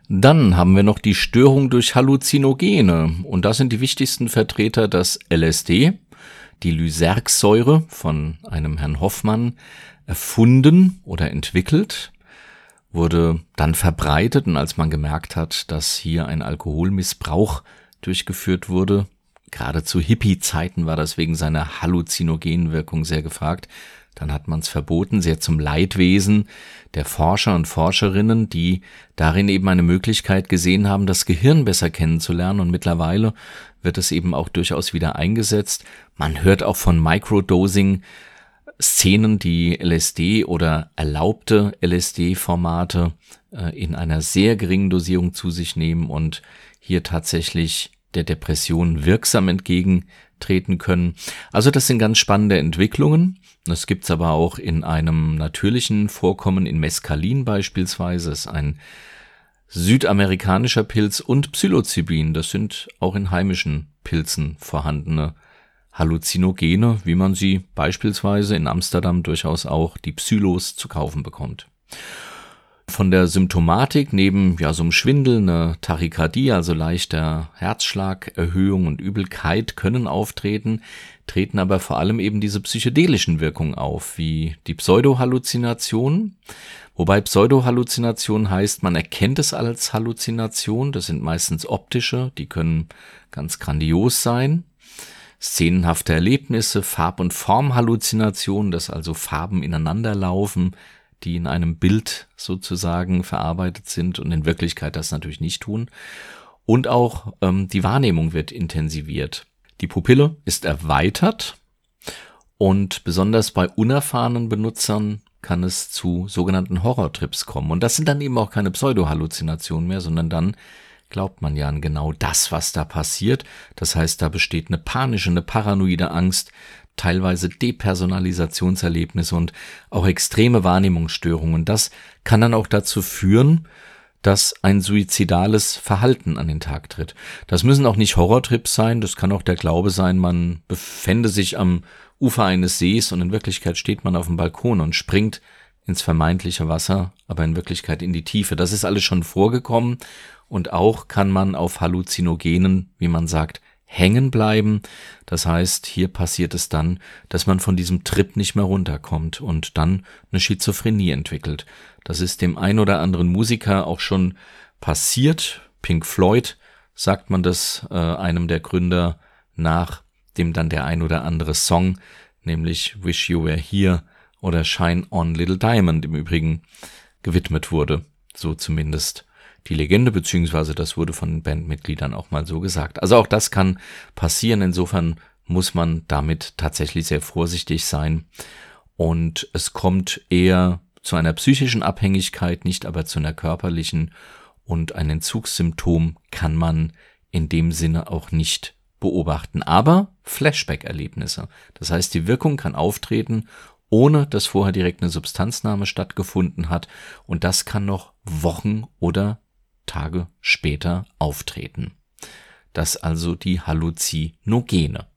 Dann haben wir noch die Störung durch Halluzinogene. Und da sind die wichtigsten Vertreter das LSD, die Lysergsäure von einem Herrn Hoffmann erfunden oder entwickelt, wurde dann verbreitet, und als man gemerkt hat, dass hier ein Alkoholmissbrauch durchgeführt wurde, gerade zu Hippie-Zeiten war das wegen seiner halluzinogenen Wirkung sehr gefragt, dann hat man es verboten, sehr zum Leidwesen der Forscher und Forscherinnen, die darin eben eine Möglichkeit gesehen haben, das Gehirn besser kennenzulernen, und mittlerweile wird es eben auch durchaus wieder eingesetzt. Man hört auch von Microdosing-Szenen, die LSD oder erlaubte LSD-Formate in einer sehr geringen Dosierung zu sich nehmen und hier tatsächlich der Depression wirksam entgegentreten können. Also das sind ganz spannende Entwicklungen. Das gibt's aber auch in einem natürlichen Vorkommen, in Mescalin beispielsweise, das ist ein südamerikanischer Pilz, und Psilocybin, das sind auch in heimischen Pilzen vorhandene Halluzinogene, wie man sie beispielsweise in Amsterdam durchaus auch die Psylos zu kaufen bekommt. Von der Symptomatik, neben so einem Schwindel, eine Tachykardie, also leichter Herzschlagerhöhung und Übelkeit können auftreten, treten aber vor allem eben diese psychedelischen Wirkungen auf, wie die Pseudohalluzination. Wobei Pseudohalluzination heißt, man erkennt es als Halluzination, das sind meistens optische, die können ganz grandios sein. Szenenhafte Erlebnisse, Farb- und Formhalluzinationen, dass also Farben ineinanderlaufen, die in einem Bild sozusagen verarbeitet sind und in Wirklichkeit das natürlich nicht tun. Und auch die Wahrnehmung wird intensiviert. Die Pupille ist erweitert und besonders bei unerfahrenen Benutzern kann es zu sogenannten Horrortrips kommen. Und das sind dann eben auch keine Pseudohalluzinationen mehr, sondern dann glaubt man ja an genau das, was da passiert. Das heißt, da besteht eine panische, eine paranoide Angst, teilweise Depersonalisationserlebnisse und auch extreme Wahrnehmungsstörungen. Das kann dann auch dazu führen, dass ein suizidales Verhalten an den Tag tritt. Das müssen auch nicht Horrortrips sein, das kann auch der Glaube sein, man befände sich am Ufer eines Sees und in Wirklichkeit steht man auf dem Balkon und springt ins vermeintliche Wasser, aber in Wirklichkeit in die Tiefe. Das ist alles schon vorgekommen, und auch kann man auf Halluzinogenen, wie man sagt, hängen bleiben. Das heißt, hier passiert es dann, dass man von diesem Trip nicht mehr runterkommt und dann eine Schizophrenie entwickelt. Das ist dem ein oder anderen Musiker auch schon passiert. Pink Floyd sagt man das einem der Gründer nach, dem dann der ein oder andere Song, nämlich Wish You Were Here oder Shine On Little Diamond im Übrigen gewidmet wurde. So zumindest die Legende, beziehungsweise das wurde von den Bandmitgliedern auch mal so gesagt. Also auch das kann passieren, insofern muss man damit tatsächlich sehr vorsichtig sein. Und es kommt eher zu einer psychischen Abhängigkeit, nicht aber zu einer körperlichen, und ein Entzugssymptom kann man in dem Sinne auch nicht beobachten. Aber Flashback-Erlebnisse, das heißt, die Wirkung kann auftreten, ohne dass vorher direkt eine Substanznahme stattgefunden hat, und das kann noch Wochen oder Tage später auftreten. Das also die Halluzinogene.